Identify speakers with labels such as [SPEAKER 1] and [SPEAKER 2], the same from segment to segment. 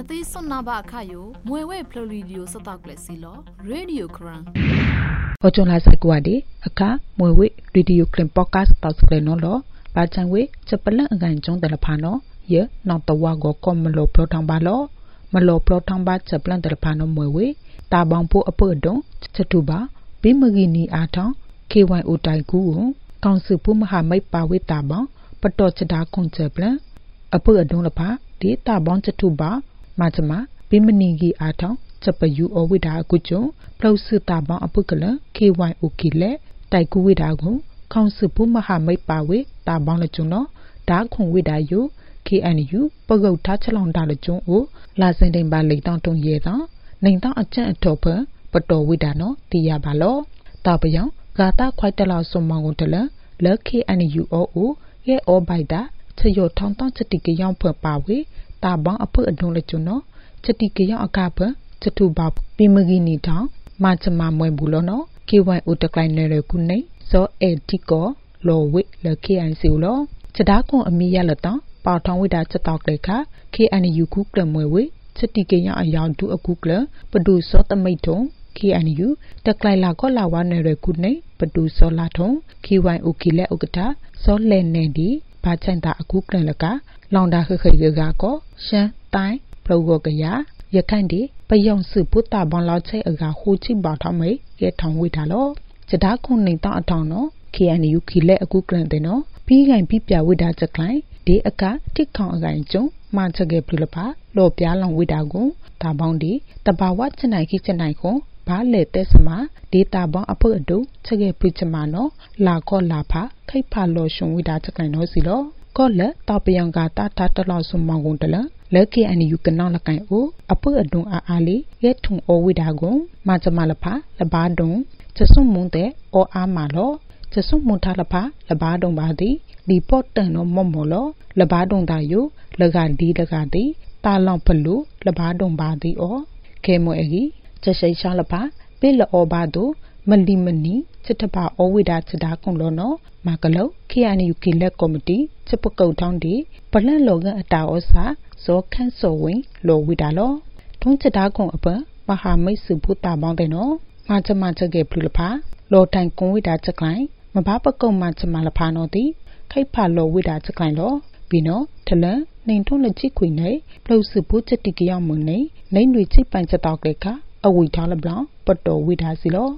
[SPEAKER 1] Kati sonaba kayo, mwewe pluridio sataklesilo, Radio Kran.
[SPEAKER 2] Ojon la sakwadi, aka mwewe Radio Kran podcast tasklenolo, bachangwe chapala nganjong dalapano, ye nantawago komlo protambalo, malo protamba chaplan dalapano mwewe, tabangpo apodong, chatuba, bimagini atang, KY utai kuo, Council Mahamai Pawe Tabang, Patochada Conceplan, apodong lapa, di tabang chatuba, Majama, Bimanigi atang, Chapayu or Wida Gujo, Plausu Tabang Apukala, KY Ukile, Taiku Widago, Council Mahamai Pawe, Tabang Lajuno, Dark Hong Widayu, KNU, Pogo Tachalon Dalajon O, Lazending Ballet Danton Yeda, Ninta a Chen Topper, Pato Widano, Diabalo, Tabayang, Gata quite a lot of Mangotella, Lucky KNU O, ye or by that, to your tonton Chatiki young per Pawe, Tabang a put a don lejuno, Chatiki young a capper, Chatuba, Bimagini town, Matama Mwebulono, KY Utakline Kune, so Tico, Low Wit, Lucky and Silo, Chadako a Miyalata, Parton without Chataleka, KNU Cookler Mwewe, Chatiki young a young to a cookler, but do sort a maton, KNU, the Klaila Lawa Kune, but do so laton, KY Ukile Ogata, so Len Nedi. Pachanta Akukla Laka, Londa Hugako, Shan, Tai, Progogaya, Yakandi, Payon Suputa Bonloche Aga Huchi Botome, Get on with Halo, Chadako Nita Atono, KNU Kile Akuklanteno, Pig and Pipia without a client, De Aka, Tikon Ganjo, Manchage Pulapa, Lopia long withago, Tabondi, Tabawa Chanaki Chanako, Pale Tesama, De Tabon Apodo, Chage Pichamano, La Colapa, Kaipa Lotion without a client Hosilo, Colla, Tapianga Tatalo Sumangundala, Lucky and you can not like O, Apodo Ali, Yet Tung O withago, Majamalapa, Labadon, Chasumunde, or Amalo, Chasumutalapa, Labadon Badi, Dipotano Momolo, Labadon Dayo, Lagadi, Talon Palu, Labadon Badi or Kemo Egi, Chashay Shalapa, Billa Obado, Malimani, Chitapa or without Chadakon Lono, Makalo, Kiani Ukile Committee, Chapako Tondi, Palan Logan at Taosa, so cancel wing, low widalo, Ton Chadakon upper, Mahame Subuta Monteno, Mata Gaplapa, Low Tankon without a client, Mabapako Mata Malapano di, Kaipa low without a client law, Bino, Teller, Ninton the Chiquine, Blow Subuta Tikiamune, Name with Chip and Chataleka, a Witala Blanc, but do with Asilo.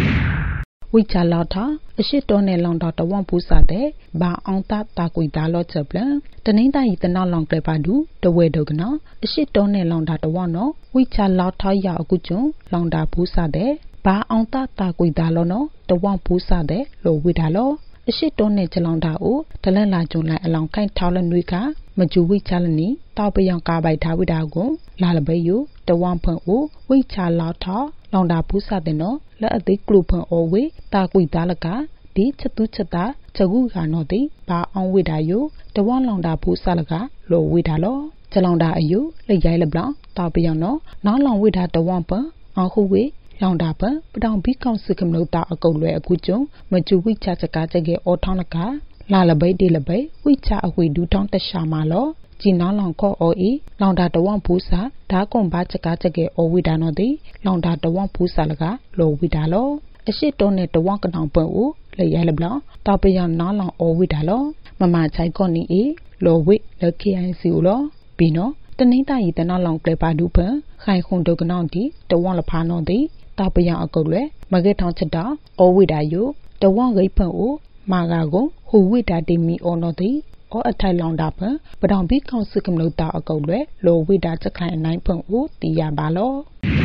[SPEAKER 2] Wichalata, a shit on a long daughter one pusade, ba on that taquidalo chaplain, the name that is not long crepadu, the way dogna, a shit on a long daughter one no, Wichalata ya gujo, long da pusade, ba on that taquidalo no, the one pusade, low widalo, a shit on a chalonda o, the lela juna along kind talan wika, Maju Wichalani, Tabayanka by Tawidago, Lalabayu, the 1.0, Wichalata, Londa Pusadeno, La de Grouper Owe, Takwi Dalaka, Di Chatuchata, Chaguga Nodi, Ba on Widayo, the one Londa Pusalaga, Low Widalo, Chalonda Ayu, Le Yale Blanc, Tabiano, not long without the wamper, on Huwe, Londapa, but on Become Sikimota a Golwe a Gujo, Maju Wichachaka or Tonaka. Lalabay Dilabay, which are we do tonta shamalo, Gina Lonko or E, Londa the one pusa, Takon Bachakachage or Widanodi, Londa the one pusalaga, low widalo, a shit donate the one canal per o, Le Yellow Blanc, Tapayan Nalon or Widalo, Mama Chaigoni E, low wit, Lucky and Siulo, Bino, the Nita eat the Nalon play paduper, High Hondoganandi, the one Lapanodi, Tapayan Agole, Magaton Chada, or Widayo, the one Raper o, Magago, who with that me or not or a Thailand dapper, but on big consequent a gold low with that a client 9.0, the Yabalo.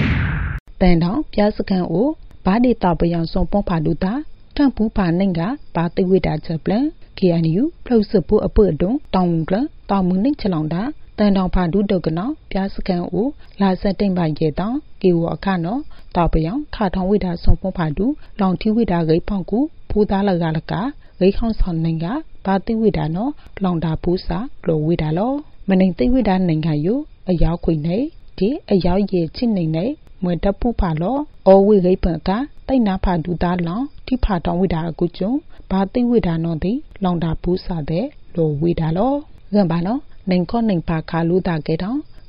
[SPEAKER 2] Then down, Piasakan o, Badi Tapayan son Pompaduta, Tampu Paninga, Bati with that a plan, KNU, closer put a purdon, Tongler, Tamuning Chalonda, then down Padu Dogana, Piasakan o, last setting by Yedan, Giwa Cano, Tapayan, Carton with that son Pompadu, long tea with a Pangu. Pudala Galaka, Rekon Soninga, Pati Widano, Londa Pusa, Glow Widalo, Menente Widan Ningayu, a Yao Quine, T, a Yao Ye Chinine, Mwenta Pupalo, or we Repenka, Tainapa Dudala, Tipaton Wida Gujo, Pati Widano de, Londa Pusa de, Low Widalo, Gambano, Ninko Ningpa Kaluda Gedon,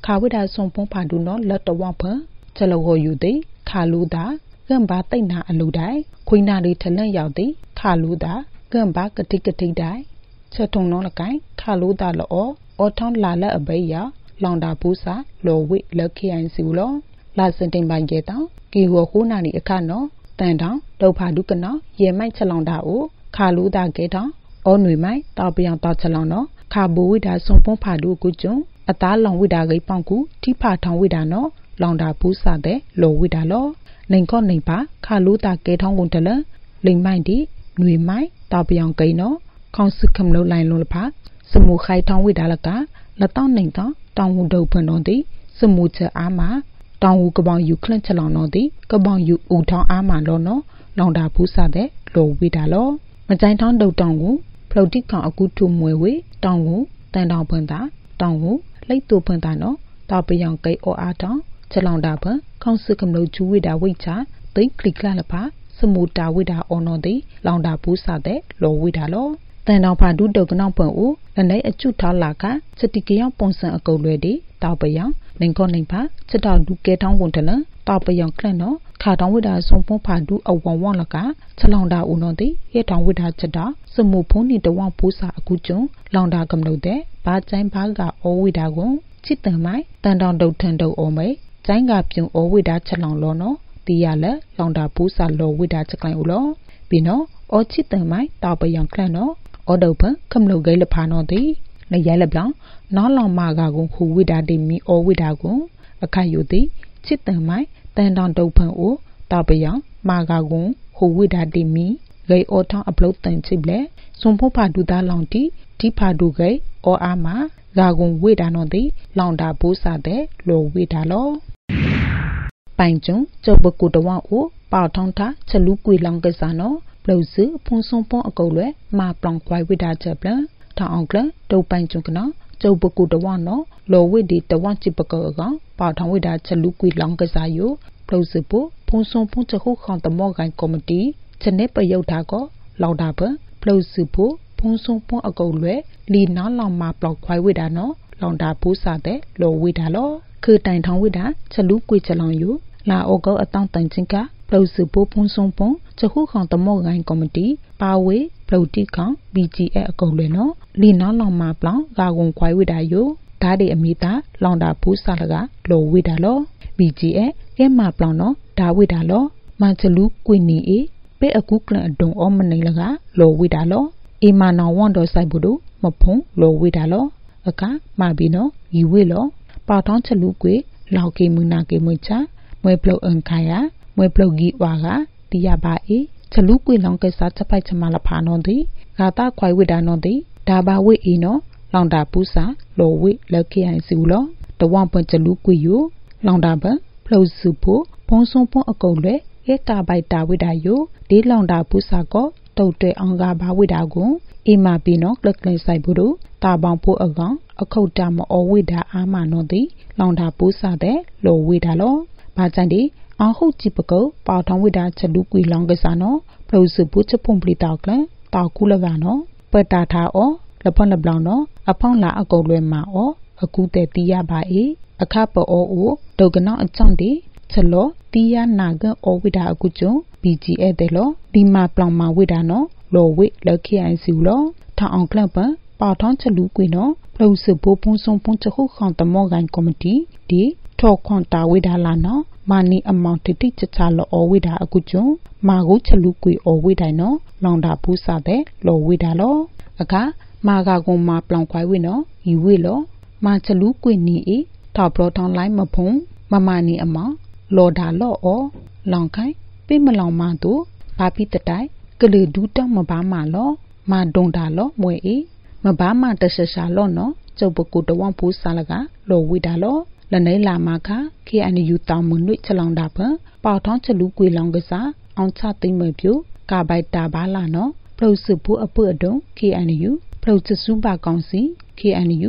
[SPEAKER 2] ခါဝိဒါဆုံဖုံးဖာဒူနော်လက်တော်ဝဖချလောဟောယူသည်ခါလူတာကံဘာတိတ်နာအလူတိုင်းခွိနာရီထလန့်ရောက်သည်ခါလူတာကံဘာကတိကတိတိုင်းချက်ထုံနော်လကိုင်ခါလူတာလောအောထောင်းလာလက်အပိယလောင်တာဘူးစာလောဝိလက်ခိအိုင်စီလောလာစင်တင်ပိုင်ကေတောင်ကီဟောခိုးနာနီအခါနော်တန်တောင်ဒုဖာဒုကနောရေမိုက်ချက်လောင်တာအိုခါလူတာကေတောင်အောຫນွေမိုက်တောက်ပြောင်တောက်ချက်လောင်နော်ခါဘူဝိဒါဆုံဖုံးဖာဒူကုကျွန်းအသားလောင်ဝိဒါဂိပောင်ကူထိဖာထောင်ဝိဒါနော်လောင်တာဘူးစာတဲ့လောဝိဒါလောနေကောနေပါခါလူတာကေထောင်းကုန်တလလိမ်မိုက်ဒီຫນွေမိုက်တောက်ပြောင်ကိနော်ခေါင်စခမလို့လိုင်လုံးလဖာစမူခိုင်ထောင်းဝိဒါလကလက်တောင်းနေတော့တောင်ဝဒုဖွန်းတော်သည်စမူချအားမှာတောင်ဝကပောင်ယူခလန့်ချက်လောင်တော်သည်ကပောင်ယူဦးထောင်းအားမှာလောနော်လောင်တာဘူးစာတဲ့လောဝိဒါလောမကြိုင်ထောင်းဒုတ်တောင်ကိုဖလုတ်တိကောင်အကူထုမွေဝေတောင်ကိုတန်တောင်ဖွန်းတာတောင်ကိုလိတ်တူဖွန်းတာနော်တောက်ပြောင်ကိအောအားတောင်ချက်လောင်တာဖွန်းခေါင်စခမလို့ကျူဝိဒါဝိချာသိကလိကလလဖာစမူတာဝိဒါအော်နော်သည်လောင်တာဘူးစာတဲ့လောဝိဒါလောတန်တောင်ဖာဒုတုတ်ကနောင်ဖွန်းဦးလနေအကျွထောက်လာကစတိကယောင်ပုံစံအကုတ်လွဲဒီတောက်ပယောင်နေခေါနေပါချက်တောက်ဒုကဲထောင်းဝန်တလတောက်ပယောင်ခလန့်နော်ခါတောင်းဝိဒါဆုံဖုံးဖာဒုအဝဝလကချက်လောင်တာဦးနော်ဒီရဲတောင်းဝိဒါချက်တာစမှုဖုံးနီတဝပူစာအခုကျုံလောင်တာကမလို့တဲ့ဘာကျိုင်းဘာကအောဝိဒါကိုချစ်တန်မိုင်တန်တောင်ဒုတ်ထန်ဒုတ်အောမေကျိုင်းကပြုံအောဝိဒါချက်လောင်လောနော်တီရလက်လောင်တာပူစာလောဝိဒါချက်ကလိုင်ဦးလောပြီးနော်အောချစ်တန်မိုင်တောက်ပယောင်ခလန့်နော်အော်ဒုတ်ဖန်ခမလို့ဂိလဖာနော်ဒီနေရဲလက်ပြောင်းနော်လောင်မာကကိုခူဝိဒါတိမီအောဝိဒါကိုအခါယူသည်ချစ်တန်မိုင်တန်တောင်ဒုတ်ဖန်အိုတောက်ပယောင်မာကကိုခူဝိဒါတိမီဂိအောထောင်းအပလုတ်တန်ချစ်လေစွန်ဖို့ဖာဒူသားလောင်တီဒီဖာဒူဂိအောအာမာဂါကုံဝိဒါနော်သည်လောင်တာဘိုးစာတဲ့လောဝိဒါလောပိုင်ကျုံကျုပ်ပကူတဝအိုပေါထောင်းထားချက်လူကွေလောင်ကစားနော်ပလုစုဖုံဆုံပွန်အကုတ်လွဲမာပလောင်ခွိုင်ဝိဒါချက်ပလထောင်းအောင်ကလတုတ်ပိုင်ကျုံကနော်ကျုပ်ပကူတဝနော်လောဝိဒီတဝချစ်ပကောကောင်ပေါထောင်းဝိဒါချက်လူကွေလောင်ကစားယိုပလုစုပိုဖုံဆုံပွန်ချက်ခုခေါန်တမော့ကိုင်ကော်မတီချက်နေပယုတ်တာကောလောင်တာပပလုစုပိုဖုံဆုံပွန်အကုတ်လွဲလီနာလောင်မာပလောင်ခွိုင်ဝိဒါနော်လောင်တာပူးစာတဲ့လောဝိဒါလောခေတိုင်ထောင်းဝိဒါချက်လူကွေချက်လောင်ယိုလာအောကောအတောင့်တန်ချင်းကပလုစုပိုဖုံဆုံပွန်ချက်ခုခေါန်တမော့ကိုင်ကော်မတီပါဝေပလုတိခေါန် BGA အကုတ်လွဲနော်လီနာလောင်မာပလောင်ဂါကုံခွိုင်ဝိဒါယိုဓာဒီအမီတာလောင်တာပူးစာလကလောဝိဒါလော BGA ကဲမာပလောင်နော်ဒါဝိဒါလောမန်ချလူကွေနီအေပေအကူကလန်အဒုံအောမနေလကလောဝိဒါလောအီမာနောင်ဝန်တော်ဆိုင်ဘူးတို့မဖုံလောဝိဒါလောအခါမာဘီနောရီဝေလောပေါထောင်းချလူကွေလောက်ကေမူနာကေမွေချာမွေပလုတ်အန်ခါယာမွေပလုတ်ဂီဝါကတီရပါအေချလူကွေလောင်ကေစာချက်ပိုက်ချမလာဖာနောတိဂါတာခွိုင်ဝိဒါနောတိဒါဘာဝိအီနောလောင်တာပူစာလောဝိလက်ခေအိုင်စီလောတဝပွန်ချလူကွေယိုလောင်တာပပလုတ်စုဖို့ဖုံဆုံပွန်အကုတ်လွဲရဲတာပိုက်တာဝိဒါယိုဒီလောင်တာပူစာကောတုတ်တဲ့အောင်ကဘာဝိဒါကိုအီမာပီနောကလကလင်ဆိုင်ဘူးတို့တာပေါင်ဖို့အကောင်အခုတ်တာမအောဝိဒါအာမနောတိလောင်တာပူစာတဲ့လောဝိဒါလောဘာကြိုင်ဒီအောင်ဟုတ်ကြည့်ပကုတ်ပေါထောင်းဝိဒါချက်လူကွေလောင်ကစားနော်ပလုစုပုချက်ဖုန်ပလီတောက်ကလတောက်ကူလကနော်ပက်တာထားအောလဖန်လဘလောင်နော်အဖောင်းလာအကုတ်လွဲမှာအောအခုတဲ့တီးရပါအေအခါပေါ်အိုဒုကနောအကြောင့်ဒီချက်လောတီးရနာကအောဝိဒါအခုကျုံ BGA တဲ့လောဒီမာပလောင်မာဝိဒါနော်လောဝိလက်ခိအိုင်စီလောထောင်းအောင်ကလပ်ပပေါထောင်းချက်လူကွေနော်ပလုစုပိုးပုံဆုံပုံချက်ခုခေါန်တမော့ကိုင်ကော်မတီဒီထောက်ခွန်တာဝိဒါလာနော်မာနီအမောင်တိတိချချလောအဝိဒါအခုကျုံမာကိုချက်လူကွေအဝိဒိုင်နော်လောင်တာဘူးစာတဲ့လောဝိဒါလောအခါမာကကုံမာပလောင်ခွိုင်ဝိနော်ဤဝိလောမာချက်လူကွေနီအေထောက်ပလောထောင်းလိုက်မဖုံမမာနီအမောင်လောဒါလောအောလောင်ခိုင်ပိမလောင်မာတို့ဘာပိတတိုင်ကလေဒူးတောင်းမဘာမာလောမာဒုံဒါလောမွေအေမဘာမာတဆရှာလောနော်ကျုပ်ပကူတဝံဘူးစာလကလောဝိဒါလောလနေလာမာခခေအန်ယူတောင်းမနွိချလောင်တာဖပေါထောင်းချလူကွေလောင်ကစားအောင်ချသိမ့်မပြူကာဘိုက်တာဘာလာနော်ပလုစုဘူးအပွတ်အတုံ KNU ပလုချစုပါကောင်စီ KNU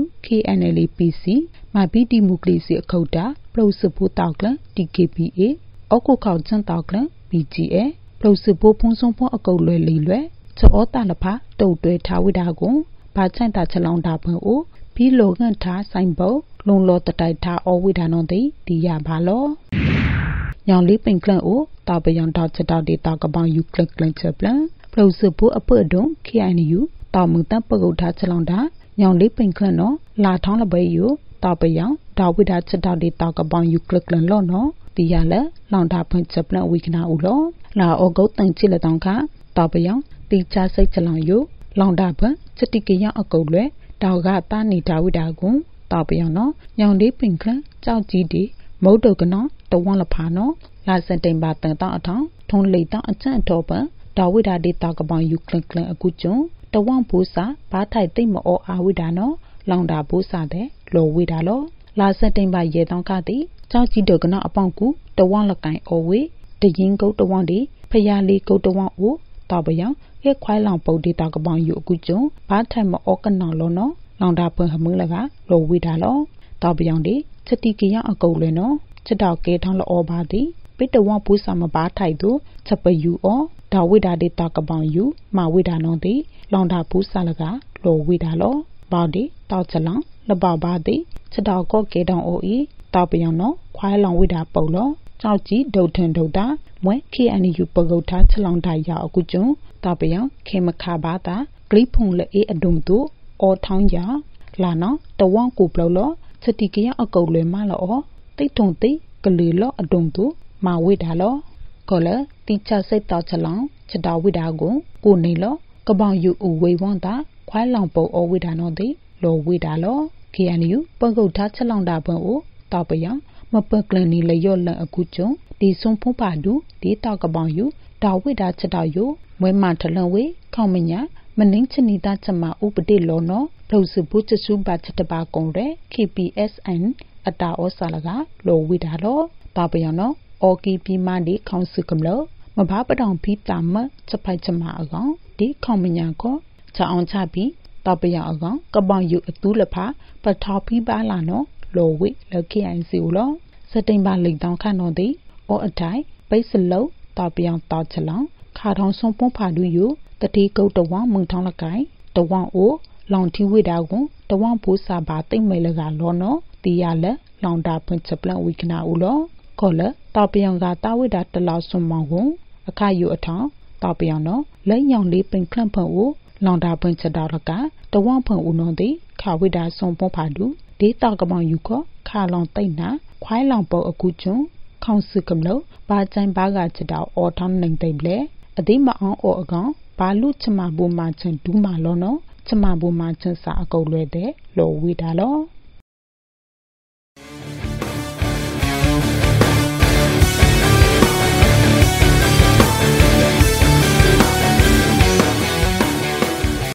[SPEAKER 2] KNLPC မာဘီဒီမိုကရေစီအခုတ်တာပလုစုဘူးတောက်ကလ DKPA အောက်ကိုခေါချန်တောက်ကလ BGA ပလုစုဘူးဖုံဆုံဖုံအကုတ်လွယ်လီလွယ်ချောတာလဖတုတ်တွဲထားဝိဒါကိုဘာချိုင်တာချလောင်တာဖွင့်အိုပြီးလိုငန့်ထားဆိုင်ပုတ်လုံလောတတိုက်ထားအဝိဒါနောတိဒီရပါလောညောင်လေးပင်ကလန့်ကိုတာပယံတောက်ချက်တောက်ဒေတာကပောင်ယူကလကလန့်ချက်ပလန်ပလုစပူအပွတ်တုံ KNU တောက်မှုတပကုတ်ထားချက်လောင်တာညောင်လေးပင်ကလန့်နော်လာထောင်းလပဲယူတာပယံဒါဝိဒါချက်တောက်ဒေတာကပောင်ယူကလကလန့်လောနော်ဒီရလဲလောင်တာဖွင့်ချက်ပလန်ဝိကနာဦးလောလာအောဂုတ်တန်ချစ်လက်တောင်းခတာပယံတီချစိတ်ချက်လောင်ယူလောင်တာဖွင့်ချက်တိကရအကုတ်လွဲတောက်ကတာနေတာဝိဒါကွန်တာပယံနော်ညောင်လေးပင်ကလန့်ကြောက်ကြီးဒီမုတ်တုတ်ကနော်တဝန်းလဖာနော်လာစတိန်ပါတန်တောင်းအထောင်းထုံးလိတ်တောင်းအချန့်အတော်ပန်ဒါဝိဒါဒေတာကပောင်ယူကလကလအခုကျုံတဝန်းဘူစာဘာထိုက်သိမ့်မအောအာဝိဒါနော်လောင်တာဘူစာတဲ့လောဝိဒါလောလာစတိန်ပါရေတောင်းခတိကြောက်ကြီးတုတ်ကနော်အပေါင်ကူတဝန်းလကိုင်အောဝေတရင်ကုတ်တဝန်းဒီဖျားလေးကုတ်တဝန်းအိုတာပယံဟဲခွိုင်းလောင်ပုတ်ဒေတာကပောင်ယူအခုကျုံဘာထိုက်မအောကနော်လောနော်လောင်တာပွင့်ဟမင်းလကလောဝိဒါလောတာပယံဒီချက်တိကရအကုတ်လဲနော်ချက်တော့ကဲထောင်းလောပါသည်ပိတဝပူစာမပါထိုက်သူချက်ပယူအောဒါဝိဒါဒေတာကပောင်ယူမဝိဒါနောတိလောင်တာပူစာလကလောဝိဒါလောဘောက်ဒီတောက်ချလောင်လပပါသည်ချက်တော့ကောကဲတောင်းအိုဤတောက်ပယံနော်ခွိုင်းလောင်ဝိဒါပုတ်လောကြောက်ကြီးဒုတ်ထန်ဒုတ်တာမွဲ KNU ပကုတ်ထားချက်လောင်တိုင်ရအခုကျုံတောက်ပယံခေမခါပါတာဂလိဖုံလေအေအဒုံတို့အောထောင်းရလာနော်တဝန်းကိုပလောလောချက်တိကရအကုတ်လွယ်မလောတိတ်ထုံတိတ်ကလေးလောအဒုံတို့မဝိဒါလောကောလတိချစိတ်တောက်ချလောင်ချက်တော်ဝိဒါကိုနေလောကပောင်ယူအဝေဝန်းတာခွိုင်းလောင်ပုတ်အဝိဒါနောတိလောဝိဒါလော KNU ပကုတ်ထားချက်လောင်တာပွင့်ကိုတောက်ပယံမပကလနီလျော့လန်အခုကျုံဒီစုံဖုံးပါဒူဒီတောက်ကပောင်ယူဒါဝိဒါချက်တော်ယူမွဲမထလန်ဝေခေါမညာမနှင်းချနီတာချက်မှာဥပတိလောနောဘုစုဘူးချစုပါချက်တပါကုံရဲ KPSN အတာဩစာလကလောဝိဒါလောတာပယံနော်အော်ကီပီမန်ဒီခေါင်စုကမလောမဘာပတောင်ဖီတာမချက်ဖိုက်ချက်မှာအကောင်ဒီခေါမညာကိုချအောင်ချပြီးတာပယံအကောင်ကပောင်ယူအတူးလဖာပထောက်ဖီပါလာနော်လောဝိလော KIC လောစတိန်ပါလိတ်တောင်းခန့်တော်သည်အော်အထိုင်ပိတ်စလုံးတာပယံတောက်ချလောင်ခါထောင်ဆုံးပွန်ဖာဒူယူတတိကုတ်တဝမုံထောင်းလကိုင်တဝအိုလောင်ထီဝိဒါကွန်တဝဘူစာဘာတိတ်မဲလကလောနော်တီရလက်လောင်တာဖွင့်ချက်ပလန်ဝိကနာဦးလောခေါ်လတောက်ပယံကတာဝိဒါတလောက်ဆွန်မောင်ကိုအခါယူအထောင်းတောက်ပယံနော်လက်ညောင်လေးပင်ခန့်ဖွင့်ဦးလောင်တာဖွင့်ချက်တော်လကတဝဖွင့်ဦးနော်တိခါဝိဒါဆွန်ပွန်ဖာဒူဒေတာကမောင်ယူခေါ်ခါလောင်တိတ်နာခွိုင်းလောင်ပုတ်အခုကျွန်းခေါင်စုကမလို့ဘာချိုင်ဘာကချက်တော်အော်ထောင်းနေတိတ်လေအသိမအောင်အော်အကောင်ဘာလူချမဘူမာချန်ဒူးမာလောနော်ချမဘူမာချန်စာအကုတ်လွဲတဲ့လောဝိဒါလော